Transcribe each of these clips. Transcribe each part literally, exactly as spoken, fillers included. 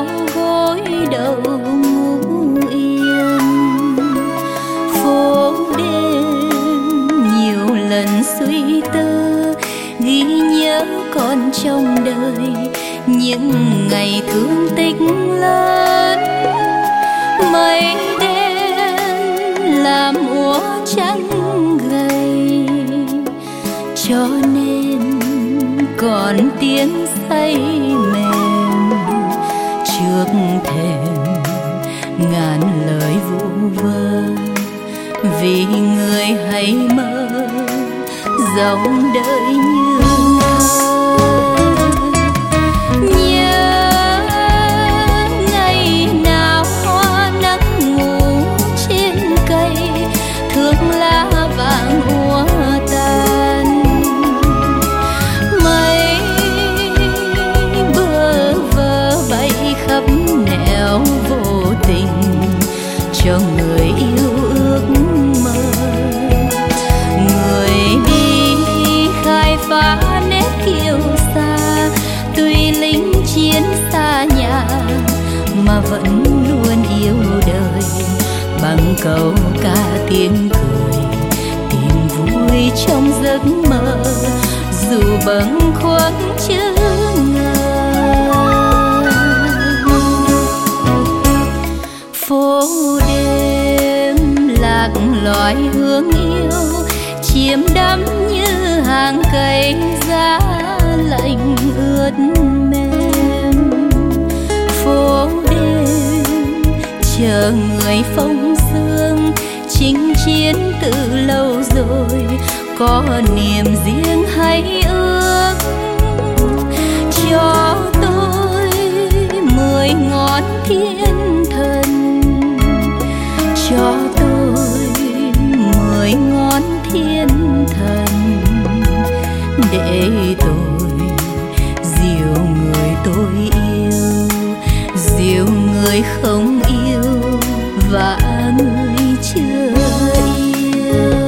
nào gối đầu ngủ yên. Phố đêm nhiều lần suy tư, ghi nhớ còn trong đời những ngày thương tích lớn. Mây đen làm úa trắng gầy, cho nên còn tiếng say mềm trước thềm ngàn lời vu vơ. Vì người hãy mơ dòng đời như cho người yêu ước mơ. Người đi khai phá nét kiêu sa, tuy lính chiến xa nhà mà vẫn luôn yêu đời. Bằng câu ca tiếng cười, tìm vui trong giấc mơ, dù bâng khuâng chớ ngờ. Phố đêm lạc loài hương yêu, chiêm đắm như hàng cây giá lạnh ướt mềm. Phố đêm chờ người phong sương, chinh chiến từ lâu rồi, có niềm riêng hay ước. Cho tôi mười ngón thiên thần, cho tôi mười ngón thiên thần, để tôi dìu người tôi yêu, dìu người không yêu và người chưa yêu.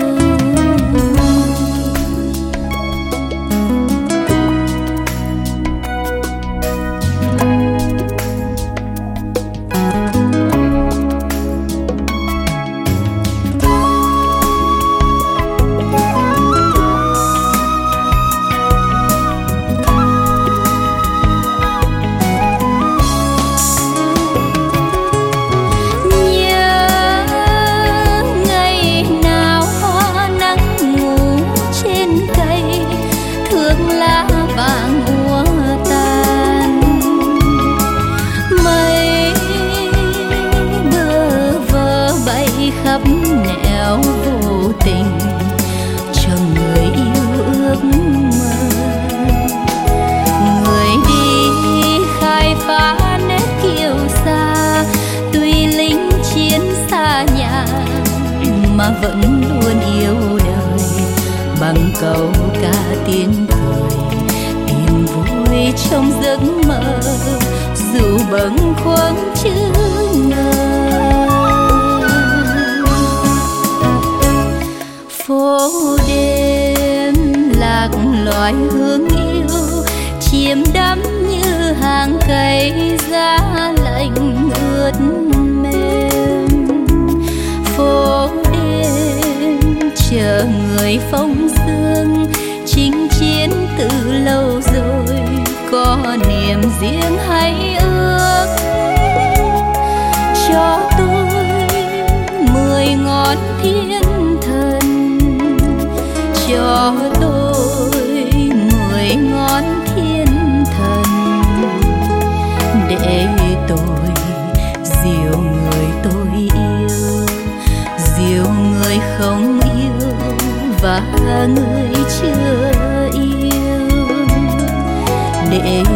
Khắp nẻo vô tình cho người yêu ước mơ. Người đi khai phá nét kiêu sa, tuy lính chiến xa nhà mà vẫn luôn yêu đời. Bằng câu ca tiếng cười, tìm vui trong giấc mơ, dù bâng khuâng chớ ngờ. Phố đêm lạc loài hương yêu, chiêm đắm như hàng cây giá lạnh ướt mềm. Phố đêm chờ người phong sương, chinh chiến từ lâu rồi, có niềm riêng hay ước. Cho tôi mười ngón thiên thần, cho tôi mười ngón thiên thần, để tôi dìu người tôi yêu, dìu người không yêu và người chưa yêu, để